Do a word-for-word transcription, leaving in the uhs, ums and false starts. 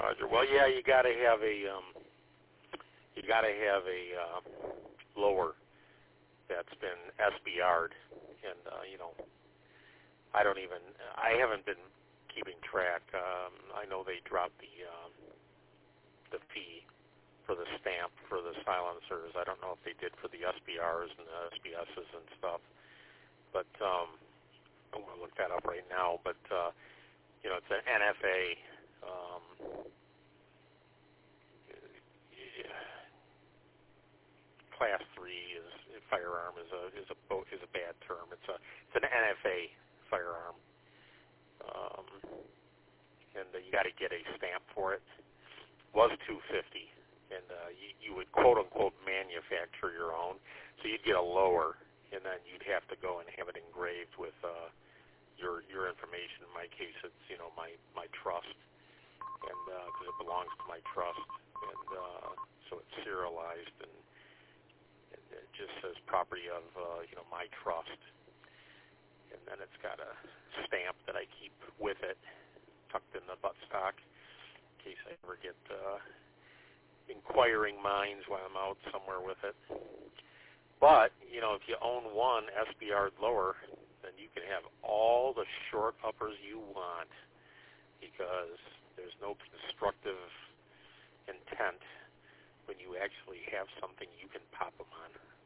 Roger. Well, yeah, you got to have a um, you got to have a uh, lower that's been S B R'd, and uh, you know, I don't even I haven't been keeping track. Um, I know they dropped the um, the fee for the stamp for the silencers. I don't know if they did for the S B Rs and the S B Ss and stuff, but um, I'm going to look that up right now. But uh, you know, it's an N F A. Um, Class three is firearm is a is a is a bad term. It's a it's an N F A firearm, um, and uh, you got to get a stamp for it. Was two fifty, and uh, you, you would quote unquote manufacture your own, so you'd get a lower, and then you'd have to go and have it engraved with uh, your your information. In my case, it's you know my my trust, and because uh, it belongs to my trust, and uh, so it's serialized and. It just says property of, uh, you know, my trust. And then it's got a stamp that I keep with it, tucked in the buttstock, in case I ever get uh, inquiring minds while I'm out somewhere with it. But, you know, if you own one S B R lower, then you can have all the short uppers you want because there's no constructive intent when you actually have something you can pop them on.